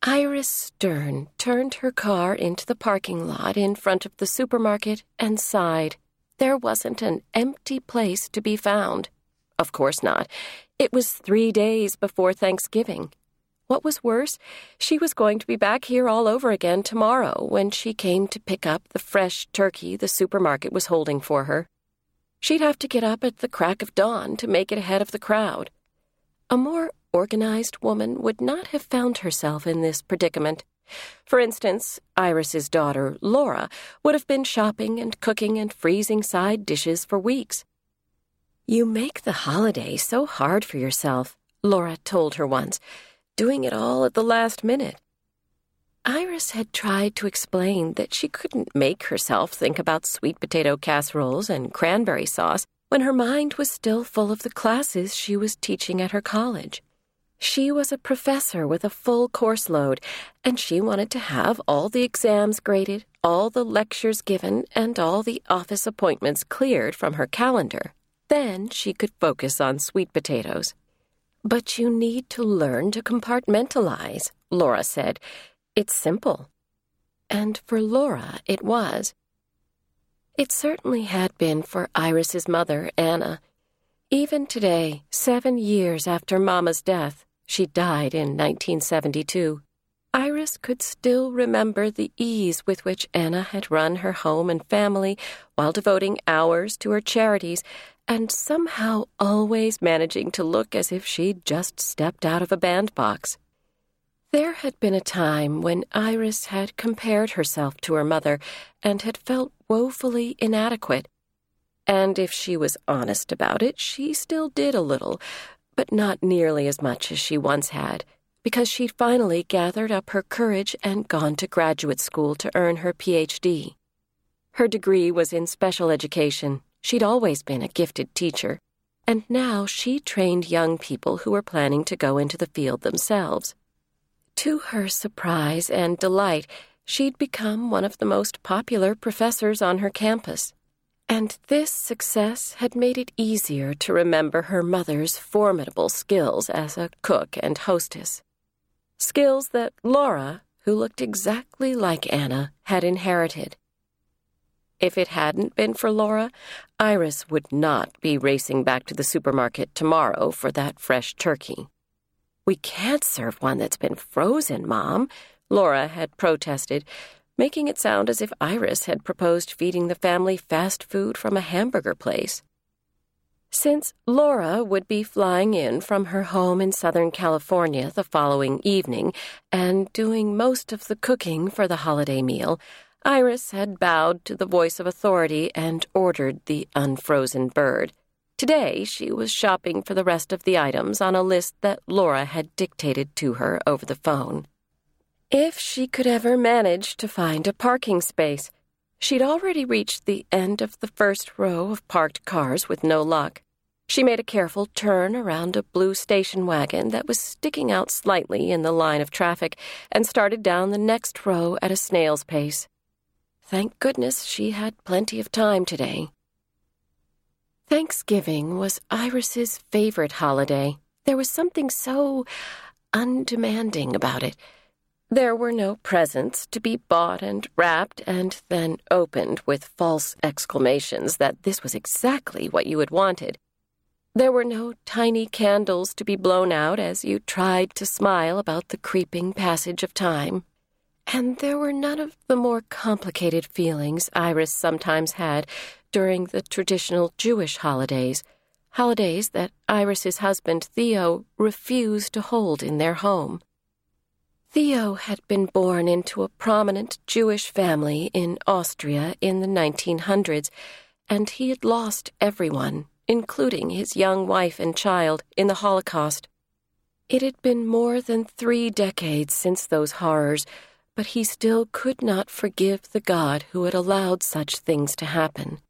Iris Stern turned her car into the parking lot in front of the supermarket and sighed. There wasn't an empty place to be found. Of course not. It was 3 days before Thanksgiving. What was worse, she was going to be back here all over again tomorrow when she came to pick up the fresh turkey the supermarket was holding for her. She'd have to get up at the crack of dawn to make it ahead of the crowd. A more organized woman would not have found herself in this predicament. For instance, Iris's daughter, Laura, would have been shopping and cooking and freezing side dishes for weeks. "You make the holiday so hard for yourself," Laura told her once, "doing it all at the last minute." Iris had tried to explain that she couldn't make herself think about sweet potato casseroles and cranberry sauce when her mind was still full of the classes she was teaching at her college. She was a professor with a full course load, and she wanted to have all the exams graded, all the lectures given, and all the office appointments cleared from her calendar. Then she could focus on sweet potatoes. "But you need to learn to compartmentalize," Laura said. "It's simple." And for Laura, it was. It certainly had been for Iris's mother, Anna. Even today, 7 years after Mama's death, she died in 1972, Iris could still remember the ease with which Anna had run her home and family while devoting hours to her charities and somehow always managing to look as if she'd just stepped out of a bandbox. There had been a time when Iris had compared herself to her mother and had felt woefully inadequate. And if she was honest about it, she still did a little, but not nearly as much as she once had, because she'd finally gathered up her courage and gone to graduate school to earn her PhD. Her degree was in special education. She'd always been a gifted teacher, and now she trained young people who were planning to go into the field themselves. To her surprise and delight, she'd become one of the most popular professors on her campus. And this success had made it easier to remember her mother's formidable skills as a cook and hostess. Skills that Laura, who looked exactly like Anna, had inherited. If it hadn't been for Laura, Iris would not be racing back to the supermarket tomorrow for that fresh turkey. "We can't serve one that's been frozen, Mom," Laura had protested, making it sound as if Iris had proposed feeding the family fast food from a hamburger place. Since Laura would be flying in from her home in Southern California the following evening and doing most of the cooking for the holiday meal, Iris had bowed to the voice of authority and ordered the unfrozen bird. Today, she was shopping for the rest of the items on a list that Laura had dictated to her over the phone. If she could ever manage to find a parking space, she'd already reached the end of the first row of parked cars with no luck. She made a careful turn around a blue station wagon that was sticking out slightly in the line of traffic and started down the next row at a snail's pace. Thank goodness she had plenty of time today. Thanksgiving was Iris's favorite holiday. There was something so undemanding about it. There were no presents to be bought and wrapped and then opened with false exclamations that this was exactly what you had wanted. There were no tiny candles to be blown out as you tried to smile about the creeping passage of time. And there were none of the more complicated feelings Iris sometimes had during the traditional Jewish holidays that Iris's husband, Theo, refused to hold in their home. Theo had been born into a prominent Jewish family in Austria in the 1900s, and he had lost everyone, including his young wife and child, in the Holocaust. It had been more than 3 decades since those horrors, but he still could not forgive the God who had allowed such things to happen.